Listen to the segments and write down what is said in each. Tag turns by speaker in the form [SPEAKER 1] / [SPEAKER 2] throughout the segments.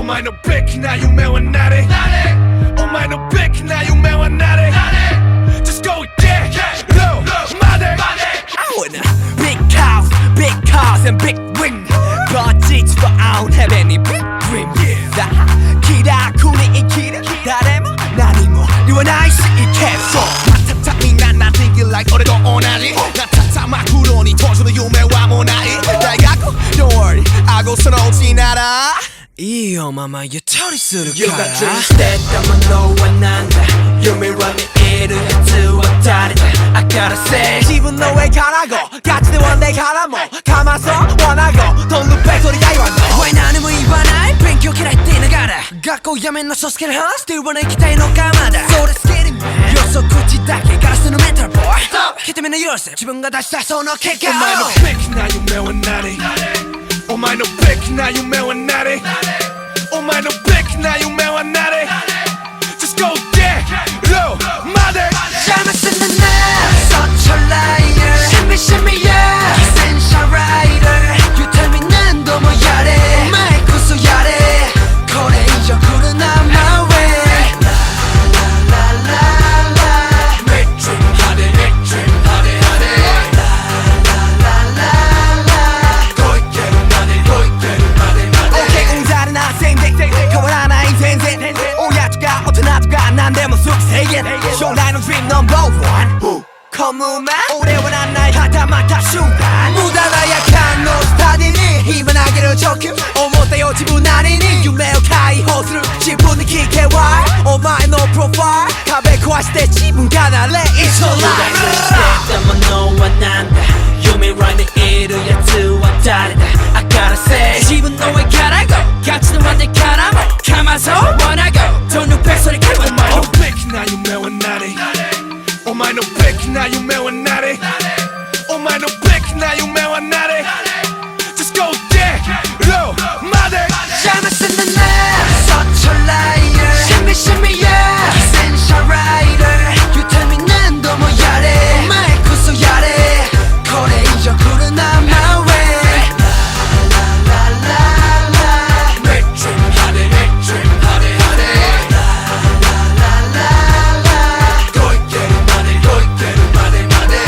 [SPEAKER 1] 前のべきな夢は何？お前のべきな夢は何？ Just go get low money.
[SPEAKER 2] I want a big house, big cars and big ring. But it's but I don't have any big dream. さあ気楽に生きる誰も何も言わないしいけそうまたたみんな Nothing you like 俺と同じなたたま黒に当初の夢はもうない大学 Don't worry I go そのうちならいいよママゆとりするから
[SPEAKER 3] You got dreams 捨てたものはなんだ夢は見えるやつは誰だ I gotta say
[SPEAKER 2] 自分の上からgo ガチでワンデーからもかまそう wanna go Don't look back それやいわんのお前何も言わない勉強嫌いって言いながら学校やめんのそすけるはスティーブの行きたいのかまだそれスケリー予測口だけガラスのメンタルボーイ人目の許せ自分が出したその結果
[SPEAKER 1] お前のべきな夢は何？お前のべきな夢は何？お前のべきな夢は何？ Just go get low money.
[SPEAKER 2] 邪魔すんな Such a liar シミシミや偽善者ライダー言うたび何度もやれお前こそやれこれ以上来るな My way La la la la
[SPEAKER 1] Make dream honey, make dream honey, honey.
[SPEAKER 2] La la la
[SPEAKER 1] ごいけるmoney, ごいけるmoney, money.
[SPEAKER 2] OK うんざりな全然変わらない全然親とか大人とか何でも好き制限将来の Dream No.1 コムマ俺はなんないはたまた瞬間無駄な夜間のスタディに今投げる直球思ったよ自分なりに夢を解放する自分に聞け Why お前のプロファイル壁壊して自分がなれ It's your
[SPEAKER 3] 捨
[SPEAKER 2] life
[SPEAKER 3] てたものはなんだ夢は見えるやつは誰だ I gotta say 自分の上から go ガチのまでからもかまそう wanna go Don't look back それか
[SPEAKER 1] お前のべきな夢は何？お前のべきな夢は何？お前のべきな夢は何？ Just go get low money.
[SPEAKER 2] 邪魔すんな Such a liar シミシミや偽善者ライダー言うたび何度もやれお前こそやれこれ以上来るな My way La la la la
[SPEAKER 1] Make dream honey, make dream honey, honey.
[SPEAKER 2] La la la
[SPEAKER 1] ごいけるmoney, ごいけるmoney,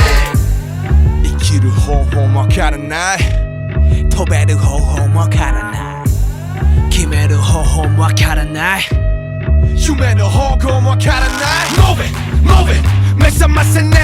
[SPEAKER 1] money. 生きる方法もわからない
[SPEAKER 2] 飛べる方法もわからない決める方法もわからない
[SPEAKER 1] 夢の方向もわからない Move it, move it 目覚ませね